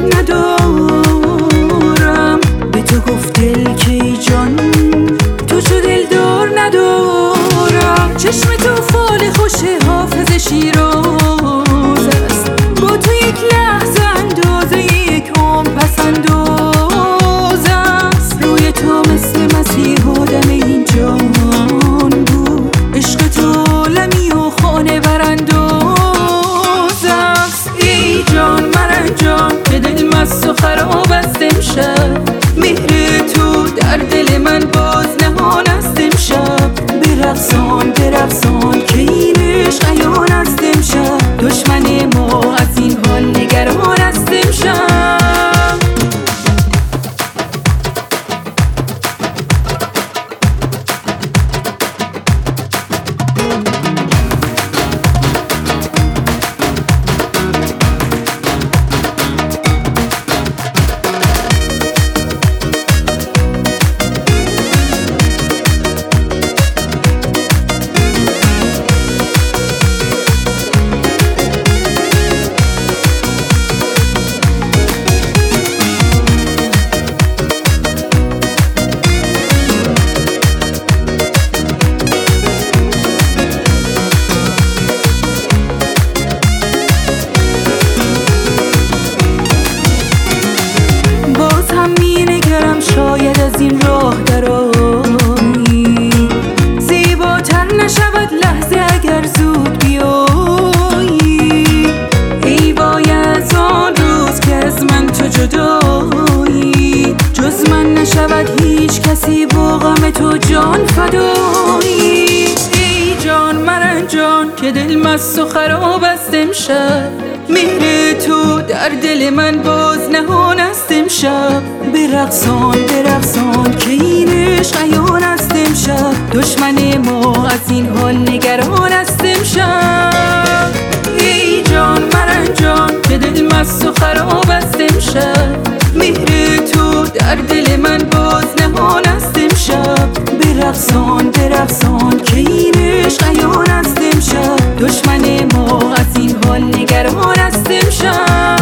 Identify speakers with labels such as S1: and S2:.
S1: ندارم. به تو گفت دل که ای جان تو چو دلدار ندارم. چشم تو فال خوش حافظ شیراز است، با تو یک لحظه اندازه یک عمر پس انداز است. روی تو مثل مسیح آدم این جان بود، عشق تو عالمی و خانه برانداز است. ای جان من جان که دل مست و خراب است امشب، مهر تو در دل من باز نهان است امشب. برقصان برقصان که این عشق عیان است امشب، دشمن ما از این حال نگران است امشب. شاید از این راه درایی زیباتر نشود لحظه اگر زود بیایی. ای وای از آن روز که از من تو جدایی، جز من نشود هیچ کسی با غم تو جان فدایی. ای جان من جان که دل مست و خراب است امشب، مهر تو در دل من باز نهان است امشب. برقصان برقصان که این عشق عیان است امشب، دشمن ما از این حال نگران است امشب. ای جان من جان که دل مست و خراب است امشب، مهر تو در دل من باز نهان است امشب. برقصان برقصان که این عشق عیان است امشب، دشمن ما از این حال نگران است امشب.